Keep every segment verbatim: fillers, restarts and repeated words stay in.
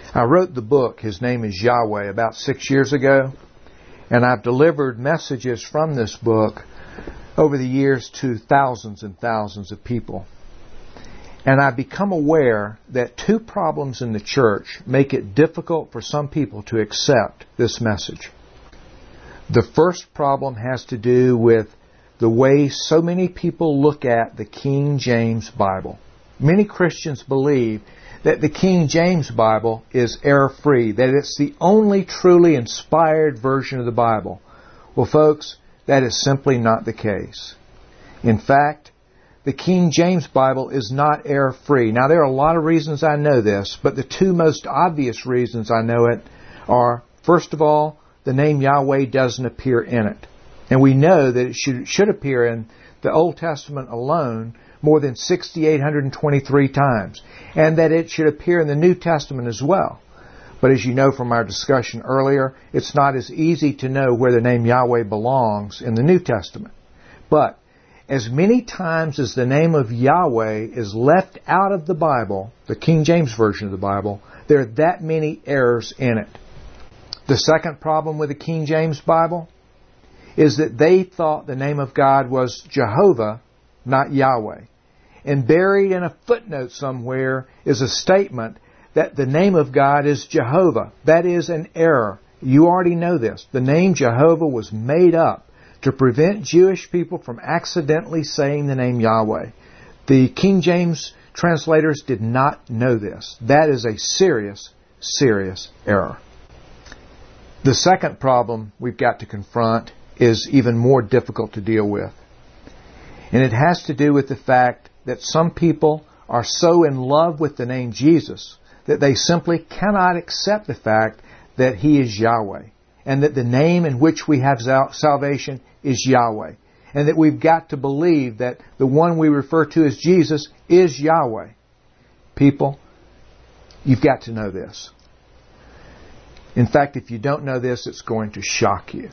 I wrote the book, His Name is Yahweh, about six years ago, and I've delivered messages from this book over the years to thousands and thousands of people. And I've become aware that two problems in the church make it difficult for some people to accept this message. The first problem has to do with the way so many people look at the King James Bible. Many Christians believe that the King James Bible is error-free, that it's the only truly inspired version of the Bible. Well, folks, that is simply not the case. In fact, the King James Bible is not error-free. Now, there are a lot of reasons I know this, but the two most obvious reasons I know it are, first of all, the name Yahweh doesn't appear in it. And we know that it should, should appear in the Old Testament alone more than six thousand eight hundred twenty-three times, and that it should appear in the New Testament as well. But as you know from our discussion earlier, it's not as easy to know where the name Yahweh belongs in the New Testament. But as many times as the name of Yahweh is left out of the Bible, the King James Version of the Bible, there are that many errors in it. The second problem with the King James Bible is that they thought the name of God was Jehovah, not Yahweh. And buried in a footnote somewhere is a statement that the name of God is Jehovah. That is an error. You already know this. The name Jehovah was made up to prevent Jewish people from accidentally saying the name Yahweh. The King James translators did not know this. That is a serious, serious error. The second problem we've got to confront is even more difficult to deal with. And it has to do with the fact that some people are so in love with the name Jesus that they simply cannot accept the fact that He is Yahweh, and that the name in which we have salvation is Yahweh, and that we've got to believe that the one we refer to as Jesus is Yahweh. People, you've got to know this. In fact, if you don't know this, it's going to shock you.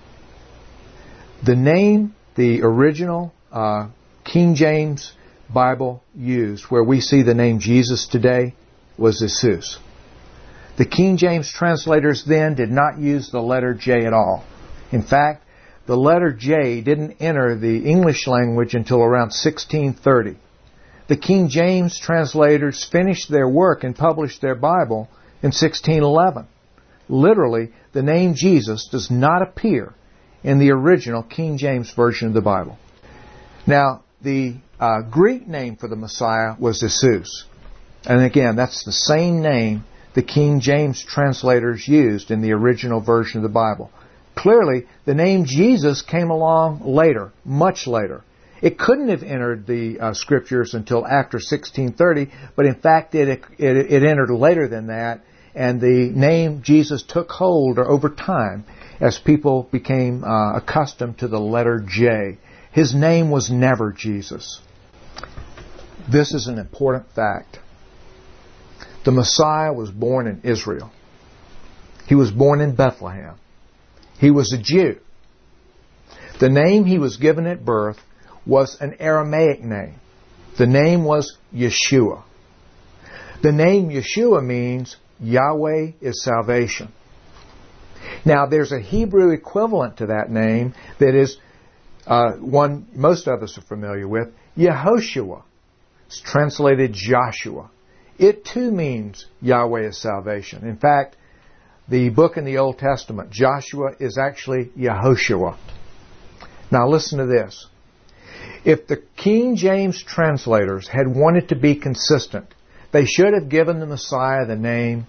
The name, the original uh, King James Bible used, where we see the name Jesus today, was Jesus. The King James translators then did not use the letter J at all. In fact, the letter J didn't enter the English language until around sixteen thirty. The King James translators finished their work and published their Bible in sixteen eleven. Literally, the name Jesus does not appear in the original King James Version of the Bible. Now, the uh, Greek name for the Messiah was Jesus. And again, that's the same name the King James translators used in the original version of the Bible. Clearly, the name Jesus came along later, much later. It couldn't have entered the uh, Scriptures until after sixteen thirty, but in fact it, it, it entered later than that, and the name Jesus took hold over time as people became uh, accustomed to the letter J. His name was never Jesus. This is an important fact. The Messiah was born in Israel. He was born in Bethlehem. He was a Jew. The name he was given at birth was an Aramaic name. The name was Yeshua. The name Yeshua means Yahweh is salvation. Now, there's a Hebrew equivalent to that name that is uh, one most of us are familiar with, Yehoshua. It's translated Joshua. It too means Yahweh is salvation. In fact, the book in the Old Testament, Joshua, is actually Yehoshua. Now listen to this. If the King James translators had wanted to be consistent, they should have given the Messiah the name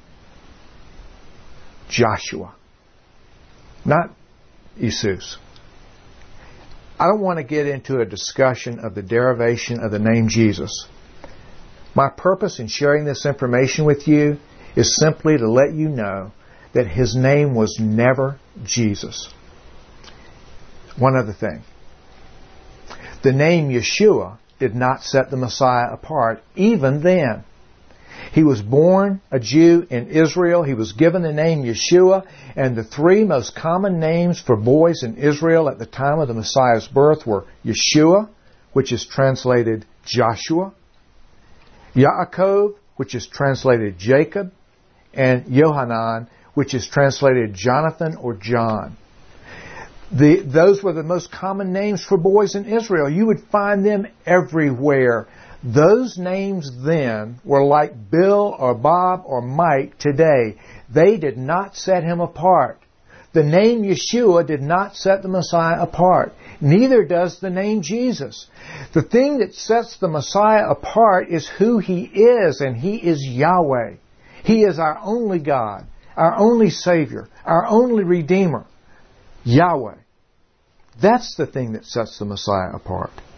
Joshua, not Jesus. I don't want to get into a discussion of the derivation of the name Jesus. My purpose in sharing this information with you is simply to let you know that His name was never Jesus. One other thing. The name Yeshua did not set the Messiah apart even then. He was born a Jew in Israel. He was given the name Yeshua, and the three most common names for boys in Israel at the time of the Messiah's birth were Yeshua, which is translated Joshua, Yaakov, which is translated Jacob, and Yohanan, which is translated Jonathan or John. The, those were the most common names for boys in Israel. You would find them everywhere. Those names then were like Bill or Bob or Mike today. They did not set him apart. The name Yeshua did not set the Messiah apart. Neither does the name Jesus. The thing that sets the Messiah apart is who He is, and He is Yahweh. He is our only God, our only Savior, our only Redeemer. Yahweh. That's the thing that sets the Messiah apart.